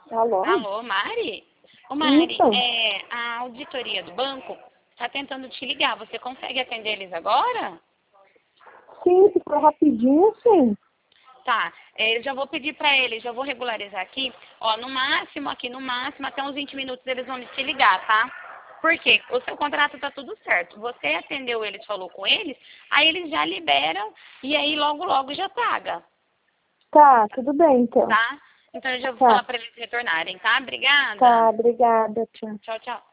Alô? Alô, Mari? Ô, Mari, Isso. a auditoria do banco está tentando te ligar. Você consegue atender eles agora? Sim, se for rapidinho, sim. Tá, eu já vou pedir para eles, já vou regularizar aqui. Ó, no máximo, até uns 20 minutos eles vão te ligar, tá? Por quê? O seu contrato tá tudo certo. Você atendeu eles, falou com eles, aí eles já liberam e aí logo, logo já paga, Tá, tudo bem, então. tá? Então eu já vou Tá, falar para eles retornarem, tá? Obrigada. tá, obrigada, tchau. Tchau, tchau.